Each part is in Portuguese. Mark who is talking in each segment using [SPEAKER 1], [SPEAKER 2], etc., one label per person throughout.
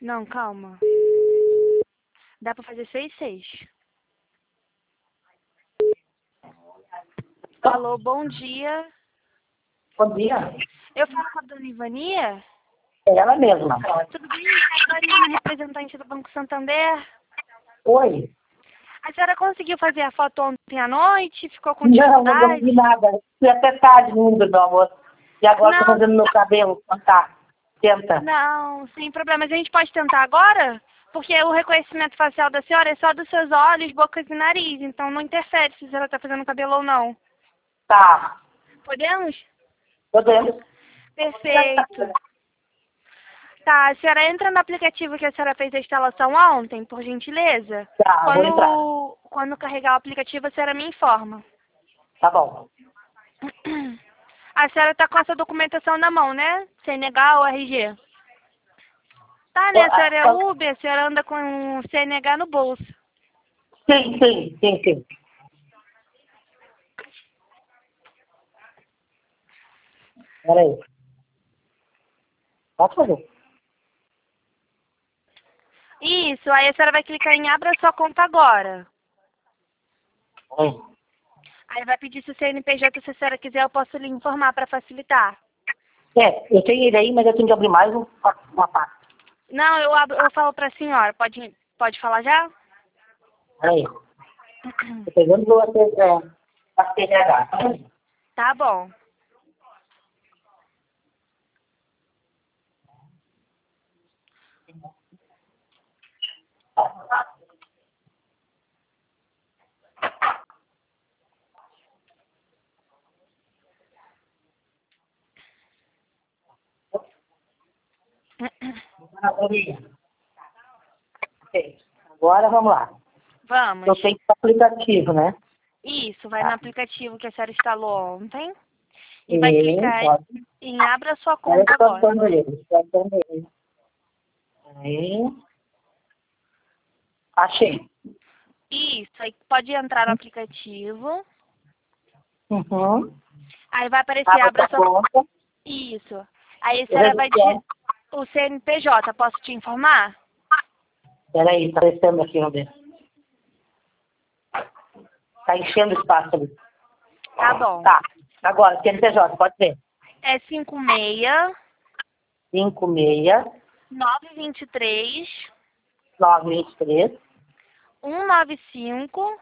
[SPEAKER 1] Não, calma. Dá pra fazer 6 e 6. Alô, bom dia.
[SPEAKER 2] Bom dia.
[SPEAKER 1] Eu falo com a dona Ivania?
[SPEAKER 2] É ela mesma.
[SPEAKER 1] Tudo bem? A Karina, representante do Banco Santander.
[SPEAKER 2] Oi.
[SPEAKER 1] A senhora conseguiu fazer a foto ontem à noite? Ficou com
[SPEAKER 2] Não,
[SPEAKER 1] dificuldade?
[SPEAKER 2] não consegui nada. Fui até tarde no mundo do almoço. E agora estou
[SPEAKER 1] Não,
[SPEAKER 2] fazendo meu cabelo. Tá. Tenta.
[SPEAKER 1] não, sem problema. Mas a gente pode tentar agora? Porque o reconhecimento facial da senhora é só dos seus olhos, bocas e nariz. Então não interfere se ela está fazendo cabelo ou não.
[SPEAKER 2] Tá.
[SPEAKER 1] Podemos?
[SPEAKER 2] Podemos.
[SPEAKER 1] Perfeito. Tá, a senhora entra no aplicativo que a senhora fez a instalação ontem, por gentileza?
[SPEAKER 2] Tá, vou entrar.
[SPEAKER 1] Quando carregar o aplicativo, a senhora me informa.
[SPEAKER 2] Tá bom.
[SPEAKER 1] A senhora está com essa documentação na mão, né? CNH ou RG? Tá, né? A senhora é Uber, a senhora anda com o CNH no bolso.
[SPEAKER 2] Sim, sim, sim, sim. Peraí. Pode fazer.
[SPEAKER 1] Isso, aí a senhora vai clicar em Abra sua conta agora. Aí vai pedir se o CNPJ, se a senhora quiser, eu posso lhe informar para facilitar.
[SPEAKER 2] É, eu tenho ele aí, mas eu tenho que abrir mais uma parte.
[SPEAKER 1] Não, eu falo para a senhora. Pode falar já?
[SPEAKER 2] Peraí. Tô pegando a CNH.
[SPEAKER 1] Tá bom.
[SPEAKER 2] Ok. Agora vamos lá.
[SPEAKER 1] Vamos.
[SPEAKER 2] Eu tenho que ir para o aplicativo, né?
[SPEAKER 1] Isso, vai no
[SPEAKER 2] Tá.
[SPEAKER 1] aplicativo que a senhora instalou ontem e vai
[SPEAKER 2] E
[SPEAKER 1] clicar
[SPEAKER 2] pode.
[SPEAKER 1] em Abra sua
[SPEAKER 2] Aí eu
[SPEAKER 1] conta
[SPEAKER 2] estou
[SPEAKER 1] agora.
[SPEAKER 2] achando ele. Estou achando ele. Aí. Achei.
[SPEAKER 1] Isso, aí pode entrar no aplicativo.
[SPEAKER 2] Uhum.
[SPEAKER 1] Aí vai aparecer
[SPEAKER 2] Abra
[SPEAKER 1] Abra
[SPEAKER 2] sua
[SPEAKER 1] sua...
[SPEAKER 2] conta.
[SPEAKER 1] Isso. Aí a
[SPEAKER 2] Eu
[SPEAKER 1] senhora vai
[SPEAKER 2] registrar.
[SPEAKER 1] o CNPJ, posso te informar?
[SPEAKER 2] Peraí, está descendo aqui, vamos ver. Está enchendo o espaço ali.
[SPEAKER 1] Tá bom.
[SPEAKER 2] Tá. Agora, CNPJ, pode ser.
[SPEAKER 1] É 56
[SPEAKER 2] 56
[SPEAKER 1] 923
[SPEAKER 2] 923
[SPEAKER 1] 195.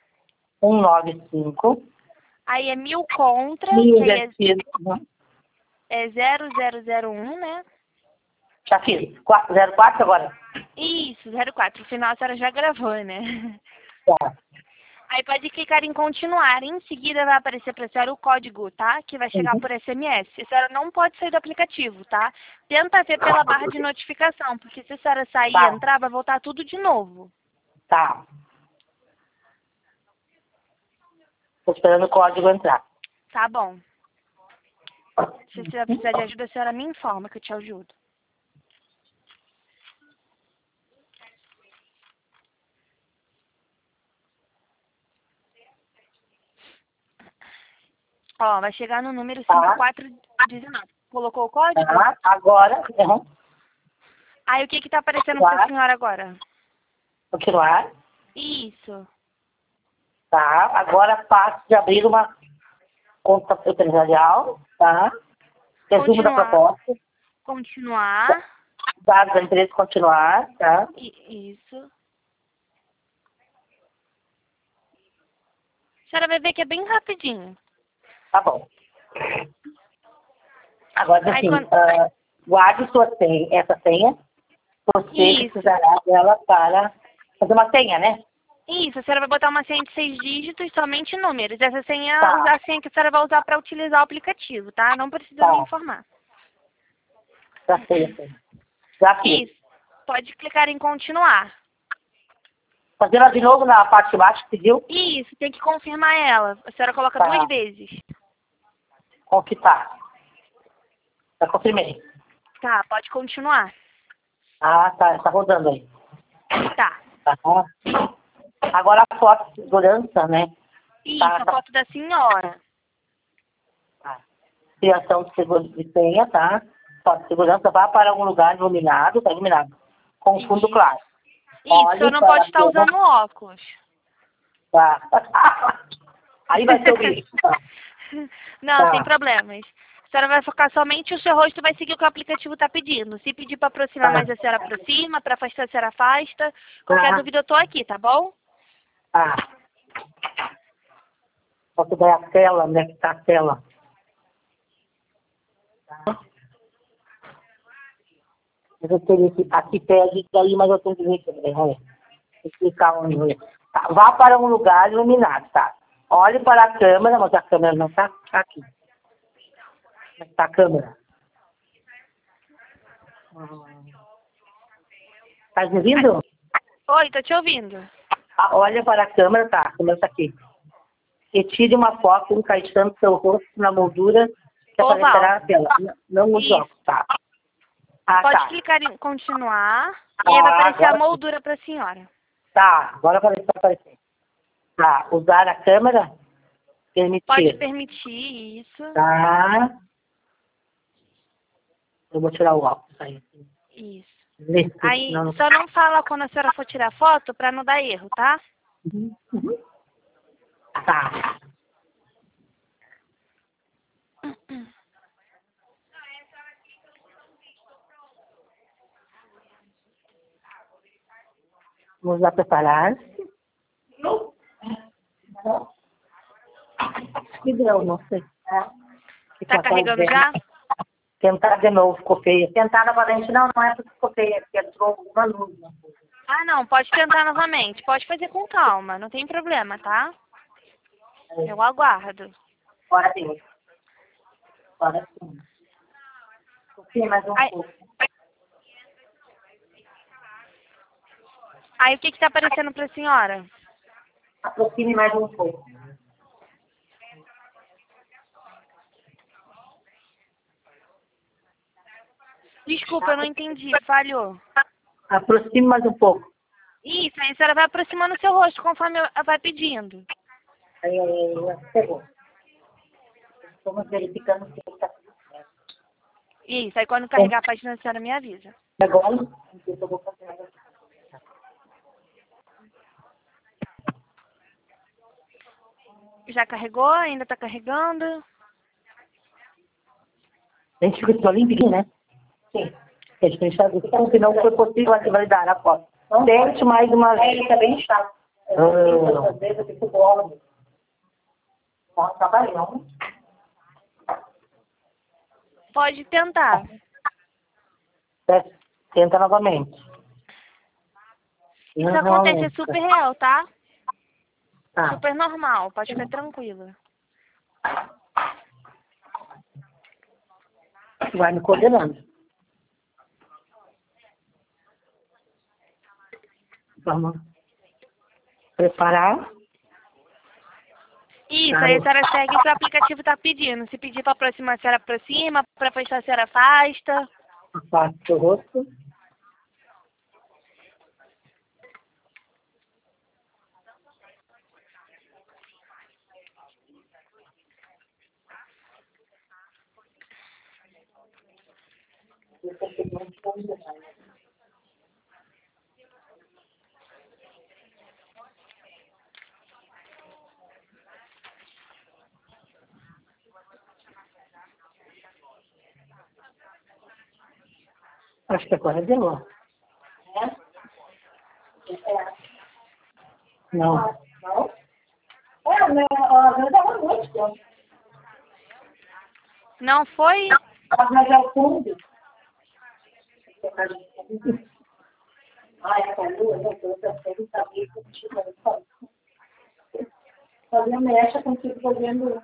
[SPEAKER 2] 195
[SPEAKER 1] Aí é 1000 contra, que aí
[SPEAKER 2] 1025.
[SPEAKER 1] é 0001, né?
[SPEAKER 2] Já fiz. 04 agora.
[SPEAKER 1] Isso, 04. O final a senhora já gravou, né?
[SPEAKER 2] Tá.
[SPEAKER 1] Aí pode clicar em continuar. Em seguida vai aparecer para a senhora o código, tá? Que vai chegar
[SPEAKER 2] Uhum.
[SPEAKER 1] por SMS. A senhora não pode sair do aplicativo, tá? Tenta ver pela barra de notificação, porque se a senhora sair e
[SPEAKER 2] Tá.
[SPEAKER 1] entrar, vai voltar tudo de novo.
[SPEAKER 2] Tá. Estou esperando o código entrar.
[SPEAKER 1] Tá bom. Se a senhora precisar de ajuda, a senhora me informa que eu te ajudo. Ó, vai chegar no número
[SPEAKER 2] Tá.
[SPEAKER 1] 5419. Colocou o código?
[SPEAKER 2] Tá. Agora,
[SPEAKER 1] Aí o que tá aparecendo para a senhora agora?
[SPEAKER 2] continuar.
[SPEAKER 1] Isso.
[SPEAKER 2] Tá. Agora passo de abrir uma conta empresarial. Tá. Resumo da
[SPEAKER 1] Continuar.
[SPEAKER 2] proposta.
[SPEAKER 1] Continuar.
[SPEAKER 2] Dados da empresa continuar. Tá.
[SPEAKER 1] Isso. A senhora vai ver que é bem rapidinho.
[SPEAKER 2] Tá bom. Agora,
[SPEAKER 1] Aí
[SPEAKER 2] assim,
[SPEAKER 1] quando...
[SPEAKER 2] guarde sua senha, essa senha. Você
[SPEAKER 1] Isso.
[SPEAKER 2] precisará dela para fazer uma senha, né?
[SPEAKER 1] Isso, a senhora vai botar uma senha de 6 dígitos, somente números. Essa senha é
[SPEAKER 2] Tá.
[SPEAKER 1] a senha que a senhora vai usar para utilizar o aplicativo, tá? Não precisa me
[SPEAKER 2] Tá.
[SPEAKER 1] informar.
[SPEAKER 2] Já sei a senha. Já fiz.
[SPEAKER 1] Isso. Pode clicar em continuar.
[SPEAKER 2] Fazendo de novo na parte de baixo, pediu?
[SPEAKER 1] Isso, tem que confirmar ela. A senhora coloca
[SPEAKER 2] Tá.
[SPEAKER 1] 2 vezes.
[SPEAKER 2] Conquistar. Já confirmei.
[SPEAKER 1] Tá, pode continuar.
[SPEAKER 2] Ah, tá. Tá rodando aí.
[SPEAKER 1] Tá.
[SPEAKER 2] Tá. Agora a foto de segurança, né?
[SPEAKER 1] Isso,
[SPEAKER 2] Tá,
[SPEAKER 1] a
[SPEAKER 2] tá.
[SPEAKER 1] foto da senhora.
[SPEAKER 2] Tá. Criação de seguro de senha, tá? Foto de segurança, vá para algum lugar iluminado, tá iluminado. com fundo claro.
[SPEAKER 1] Isso,
[SPEAKER 2] Olhe
[SPEAKER 1] você não
[SPEAKER 2] para
[SPEAKER 1] pode
[SPEAKER 2] a
[SPEAKER 1] estar
[SPEAKER 2] câmera.
[SPEAKER 1] usando óculos.
[SPEAKER 2] Tá. Aí vai ser o vídeo.
[SPEAKER 1] Não,
[SPEAKER 2] Tá.
[SPEAKER 1] sem problemas. A senhora vai focar somente o seu rosto, vai seguir o que o aplicativo está pedindo. Se pedir para aproximar mais, a senhora aproxima, para afastar, a senhora afasta. Qualquer
[SPEAKER 2] Tá.
[SPEAKER 1] dúvida, eu estou aqui, tá bom?
[SPEAKER 2] Tá. Só que daí a tela, onde é que tá a tela? Tá. Eu teria que, aqui pede daí, mas eu tenho que ver que olha, explicar onde. Tá. Vá para um lugar iluminado, tá? Olhe para a câmera, mas a câmera não tá aqui. Está a câmera. Tá me ouvindo?
[SPEAKER 1] Oi, tô te ouvindo.
[SPEAKER 2] Olha para a câmera, tá? A câmera está aqui. E tire uma foto encaixando seu rosto na moldura que
[SPEAKER 1] Oval.
[SPEAKER 2] aparecerá na tela. Não use
[SPEAKER 1] Isso.
[SPEAKER 2] óculos, tá? Ah,
[SPEAKER 1] Pode
[SPEAKER 2] tá.
[SPEAKER 1] clicar em continuar e aí vai aparecer a
[SPEAKER 2] Agora sim.
[SPEAKER 1] moldura para a senhora.
[SPEAKER 2] Tá, agora vai aparecer. Tá, usar a câmera?
[SPEAKER 1] Pode
[SPEAKER 2] Permitir.
[SPEAKER 1] permitir isso.
[SPEAKER 2] Tá. Eu vou tirar o óculos aí.
[SPEAKER 1] Isso.
[SPEAKER 2] Nesse,
[SPEAKER 1] Aí,
[SPEAKER 2] não.
[SPEAKER 1] só não fala quando a senhora for tirar foto para não dar erro, tá?
[SPEAKER 2] Uhum. Tá. Vamos lá preparar. Que deu, não sei.
[SPEAKER 1] Tá carregando já?
[SPEAKER 2] Tentar de novo, ficou feia. Tentar novamente, não é porque ficou feia, porque entrou uma luz.
[SPEAKER 1] Ah, não, pode tentar novamente. Pode fazer com calma, não tem problema, tá? Eu aguardo.
[SPEAKER 2] Agora deu. Agora sim. Um pouquinho mais um
[SPEAKER 1] Aí,
[SPEAKER 2] pouco.
[SPEAKER 1] aí o que tá aparecendo pra senhora?
[SPEAKER 2] Aproxime mais um pouco.
[SPEAKER 1] Desculpa, eu não entendi, falhou.
[SPEAKER 2] Aproxime mais um pouco.
[SPEAKER 1] Isso, aí a senhora vai aproximando o seu rosto conforme vai pedindo.
[SPEAKER 2] Aí, pegou. Estamos verificando se está tudo certo.
[SPEAKER 1] Isso, aí quando carregar a página, a senhora me avisa.
[SPEAKER 2] Agora, eu vou fazer agora.
[SPEAKER 1] Já carregou? Ainda tá carregando?
[SPEAKER 2] A gente ficou limpinho, né? Sim. A gente pensava que não foi possível validar a foto. Tente mais uma vez. Ele é bem chato. Às vezes eu fico bola. Nossa, trabalhão.
[SPEAKER 1] Pode tentar.
[SPEAKER 2] Tenta novamente.
[SPEAKER 1] Isso acontece, é super real, tá?
[SPEAKER 2] Tá.
[SPEAKER 1] Super normal, pode ficar tranquila.
[SPEAKER 2] Vai me coordenando. Vamos preparar.
[SPEAKER 1] Isso, aí a senhora segue o que o aplicativo tá pedindo. Se pedir pra aproximar, a senhora aproxima, pra afastar, a senhora afasta.
[SPEAKER 2] Afasta o rosto. Acho que agora deu, ó. Não. Não?
[SPEAKER 1] Não foi?
[SPEAKER 2] Mas é o fundo. Ah, essa lua, eu também sabia que tinha fazendo mecha contigo fazendo.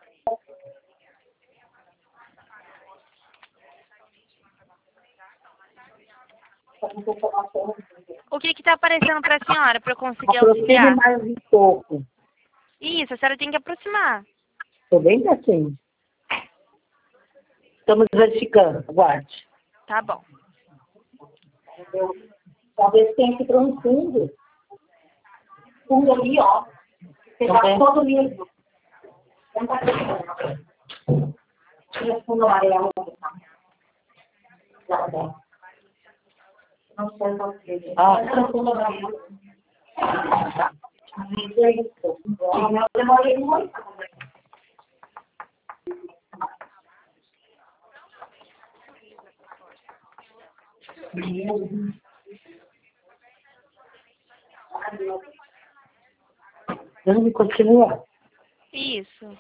[SPEAKER 1] O que tá aparecendo pra senhora, pra eu conseguir
[SPEAKER 2] Aproxime
[SPEAKER 1] auxiliar?
[SPEAKER 2] mais um pouco.
[SPEAKER 1] Isso, a senhora tem que aproximar.
[SPEAKER 2] Estou bem assim. Estamos verificando. Aguarde.
[SPEAKER 1] Tá bom.
[SPEAKER 2] Talvez tenha que ir para um fundo. Fundo ali, ó. Pegar todo livro. Tira o fundo amarelo. Ah. Tá. Vamos continuar.
[SPEAKER 1] Isso.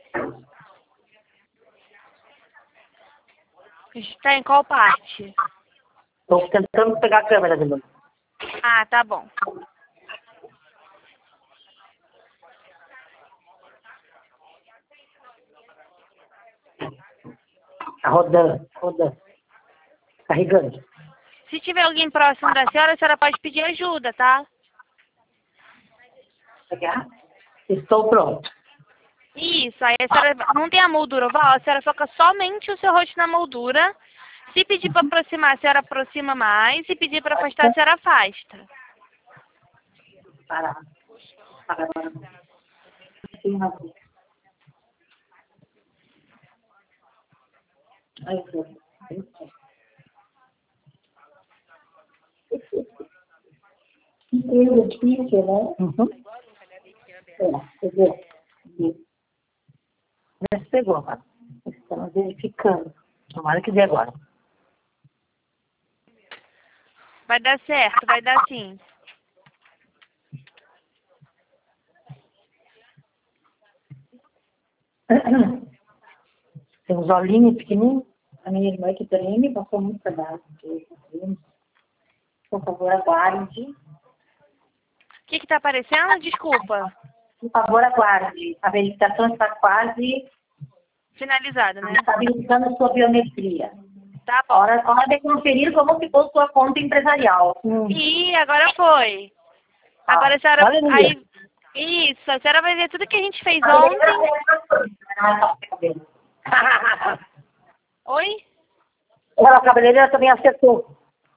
[SPEAKER 1] A gente tá em qual parte?
[SPEAKER 2] Estou tentando pegar a câmera de novo.
[SPEAKER 1] Ah, tá bom.
[SPEAKER 2] Tá rodando, rodando. Carregando.
[SPEAKER 1] Se tiver alguém próximo da senhora, a senhora pode pedir ajuda, tá?
[SPEAKER 2] Estou pronto.
[SPEAKER 1] Isso, aí a senhora não tem a moldura oval, a senhora foca somente o seu rosto na moldura. Se pedir para aproximar, a senhora aproxima mais. Se pedir para afastar, a senhora afasta.
[SPEAKER 2] Parar. Agora. É difícil, né? Uhum. Pegou. Já pegou, mas estamos verificando. Tomara que dê agora.
[SPEAKER 1] Vai dar certo, vai dar sim.
[SPEAKER 2] Tem uns olhinhos pequenininhos. A minha irmã que também me passou muito pedaço. Por favor, aguarde.
[SPEAKER 1] O que tá aparecendo? Desculpa.
[SPEAKER 2] Por favor, aguarde. A verificação está quase
[SPEAKER 1] Finalizada, né?
[SPEAKER 2] está verificando a sua biometria.
[SPEAKER 1] Tá bom.
[SPEAKER 2] Hora de conferir como ficou sua conta empresarial.
[SPEAKER 1] Ih, agora foi. Agora a senhora...
[SPEAKER 2] Olha,
[SPEAKER 1] Aí, isso, a senhora vai ver tudo que a gente fez ontem. Oi?
[SPEAKER 2] A cabeleireira também acertou.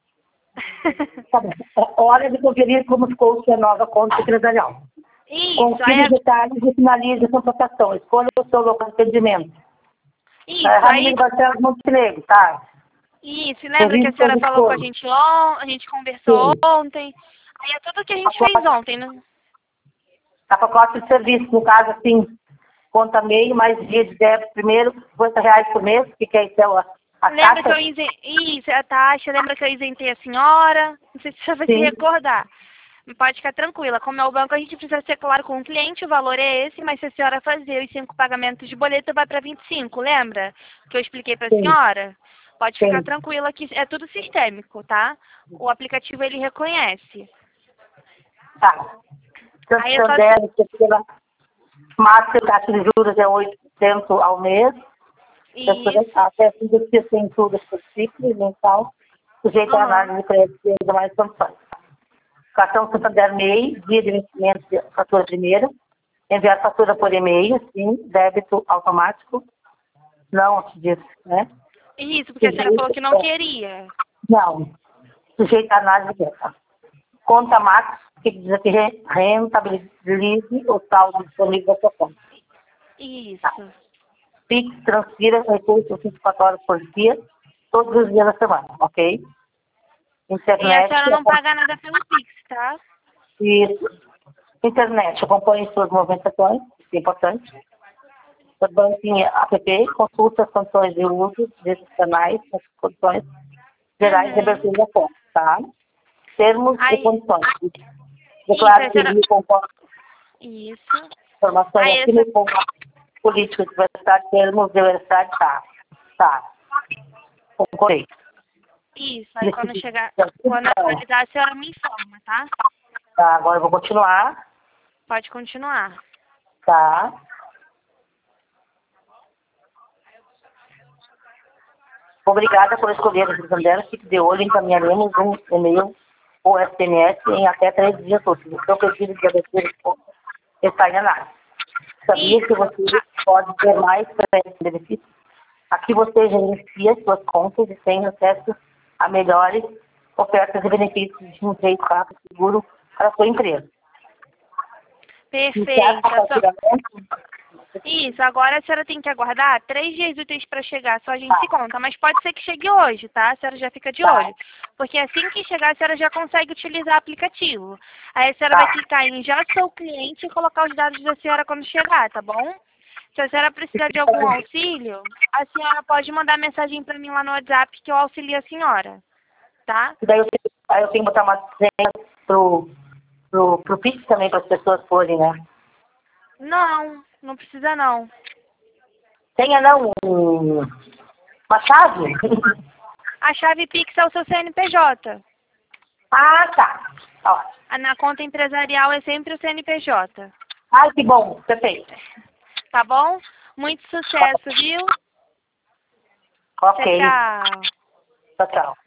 [SPEAKER 2] Tá bom. Hora de conferir como ficou sua nova conta empresarial.
[SPEAKER 1] Isso,
[SPEAKER 2] Confira os detalhes e finalize a contratação. Escolha o seu local de atendimento.
[SPEAKER 1] Isso,
[SPEAKER 2] Ramiro Barcelos Montenegro, tá?
[SPEAKER 1] Isso, lembra que a senhora falou com a gente ontem, a gente conversou ontem. Aí é tudo que a gente fez ontem, né?
[SPEAKER 2] A pacote de serviço, no caso, assim, conta meio, mais dia de débito primeiro, R$50 por mês, que é isso, a
[SPEAKER 1] Lembra
[SPEAKER 2] taxa?
[SPEAKER 1] que eu Isso, a taxa, lembra que eu isentei a senhora? Não sei se você vai se recordar. Pode ficar tranquila, como é o banco, a gente precisa ser claro com o cliente, o valor é esse, mas se a senhora fazer os 5 pagamentos de boleto, vai para 25, lembra? Que eu expliquei para a senhora? Pode ficar tranquila que é tudo sistêmico, tá? O aplicativo, ele reconhece.
[SPEAKER 2] Tá.
[SPEAKER 1] Aí é só...
[SPEAKER 2] Pela máxima taxa de juros é 8% ao mês.
[SPEAKER 1] Isso.
[SPEAKER 2] Até 5 tem tudo específico, mensal, sujeito à análise de crédito e demais condições. Cartão Santander MEI, dia de vencimento de fatura primeira. Enviar fatura por e-mail, sim. Débito automático. Não, te disse, né?
[SPEAKER 1] Isso, porque a senhora falou que não queria.
[SPEAKER 2] Não. Sujeito à análise dessa. Conta Max, que diz aqui rentabilize o saldo disponível da sua conta.
[SPEAKER 1] Isso.
[SPEAKER 2] Tá. Pix, transfira recursos 24 horas por dia, todos os dias da semana, ok? Internet,
[SPEAKER 1] e a senhora não paga nada pelo Pix, tá?
[SPEAKER 2] Isso. Internet, acompanhe suas movimentações, isso é importante. O banquinho app, consulta as condições de uso desses canais, as condições gerais de abertura da conta, tá? Termos e condições. Declaro que me concordo.
[SPEAKER 1] Isso.
[SPEAKER 2] Informações aqui no político de diversidade, termos de diversidade, tá. Tá. Concordei.
[SPEAKER 1] Isso, aí quando atualizar, a senhora me informa, tá?
[SPEAKER 2] Tá, agora eu vou continuar.
[SPEAKER 1] Pode continuar.
[SPEAKER 2] Tá. Obrigada por escolher o Santander. Fique de olho, encaminharemos um e-mail ou SMS em até 3 dias úteis. O seu pedido de abertura de conta está em análise. Sabia que você pode ter mais benefícios? Aqui você gerencia suas contas e tem acesso a melhores ofertas e benefícios de um jeito rápido e seguro para a sua empresa.
[SPEAKER 1] Perfeito. Isso, agora a senhora tem que aguardar 3 dias úteis para chegar, só a gente se conta. Mas pode ser que chegue hoje, tá? A senhora já fica de olho. Porque assim que chegar, a senhora já consegue utilizar o aplicativo. Aí a senhora vai clicar em Já Sou Cliente e colocar os dados da senhora quando chegar, tá bom? Se a senhora precisar de algum auxílio, a senhora pode mandar mensagem para mim lá no WhatsApp que eu auxilio a senhora, tá?
[SPEAKER 2] E daí eu tenho que botar uma senha pro Pix também, para as pessoas forem, né?
[SPEAKER 1] Não, não precisa não.
[SPEAKER 2] Senha não, uma chave?
[SPEAKER 1] A chave Pix é o seu CNPJ.
[SPEAKER 2] Ah, tá. Ó.
[SPEAKER 1] Na conta empresarial é sempre o CNPJ.
[SPEAKER 2] Ai, que bom, perfeito.
[SPEAKER 1] Tá bom? Muito sucesso, viu?
[SPEAKER 2] Ok.
[SPEAKER 1] Tchau, tchau.
[SPEAKER 2] Tchau, tchau.